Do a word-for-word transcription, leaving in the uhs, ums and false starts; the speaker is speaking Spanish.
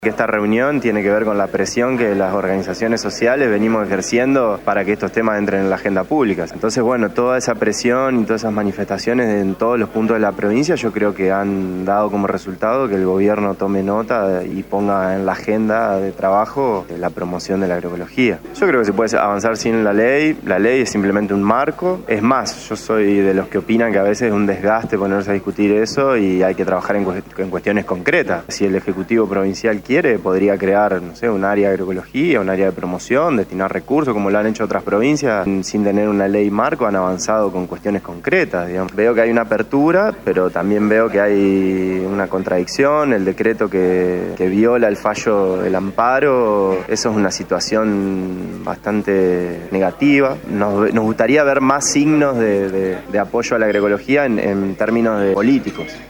Esta reunión tiene que ver con la presión que las organizaciones sociales venimos ejerciendo para que estos temas entren en la agenda pública. Entonces, bueno, toda esa presión y todas esas manifestaciones en todos los puntos de la provincia yo creo que han dado como resultado que el gobierno tome nota y ponga en la agenda de trabajo la promoción de la agroecología. Yo creo que se puede avanzar sin la ley, la ley es simplemente un marco. Es más, yo soy de los que opinan que a veces es un desgaste ponerse a discutir eso y hay que trabajar en, cu- en cuestiones concretas. Si el Ejecutivo Provincial quiere, podría crear, no sé, un área de agroecología, un área de promoción, destinar recursos como lo han hecho otras provincias, sin tener una ley marco han avanzado con cuestiones concretas, digamos. Veo que hay una apertura, pero también veo que hay una contradicción, el decreto que, que viola el fallo del amparo, eso es una situación bastante negativa. Nos, nos gustaría ver más signos de, de, de apoyo a la agroecología en, en términos de políticos.